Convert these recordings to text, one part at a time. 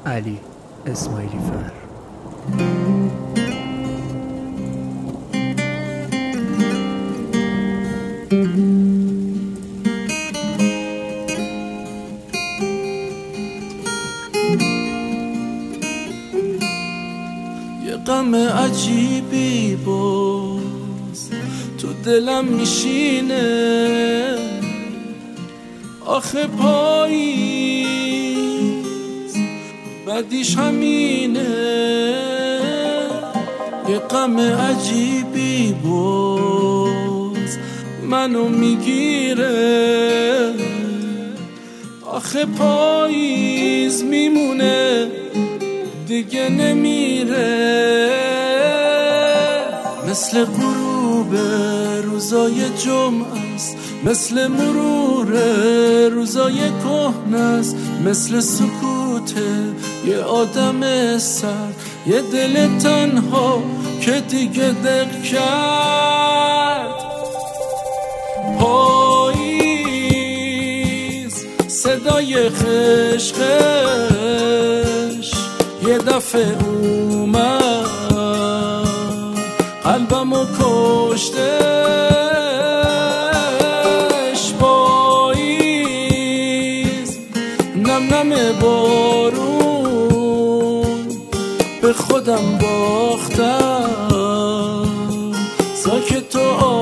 علی اسماعیلی فر. یه غم عجیبی باز تو دلم میشینه، آخه پاییز بعدیش همینه. یه غم عجیبی باز منو میگیره، آخه پاییز میمونه دیگه نمیره. مثل غروب روزای جمعه است، مثل مرور روزای کهنه است، مثل سکوت یه آدم سرد، یه دل تنها که دیگه دق کرد. پاییز صدای خشخش یه دفعه اومد، قلبمو کشتش. پاییز نم نم بارون به خودم باختم، ساکت و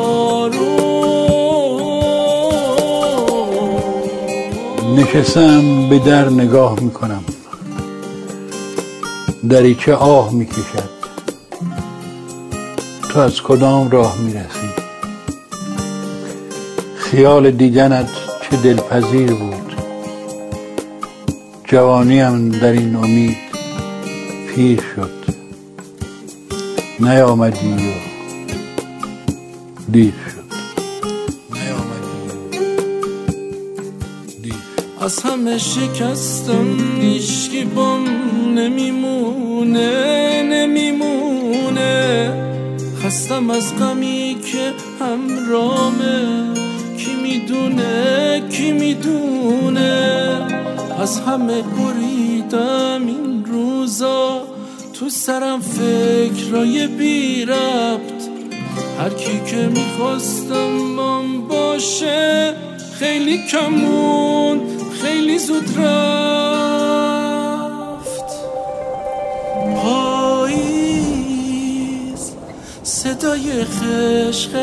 آروم. نشستم به در نگاه میکنم، دریچه آه میکشد. تو از کدام راه میرسی؟ خیال دیدنت چه دلپذیر بود. جوانیم در این امید پیر شد، نیامدی و دیر شد. از همه شکستم هیچکی بام نمیمونه. خستم از غمی که همرامه، کی میدونه. از همه بریدم این روزا، تو سرم فکرای بی ربط. هر کی که میخواستم بام باشه خیلی کمون، خیلی زود رفت. پاییز صدای خشخش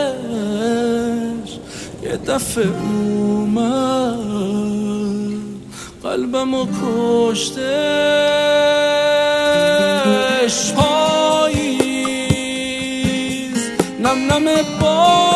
یه دفعه اومد، قلبمو کشتش. پاییز نم نم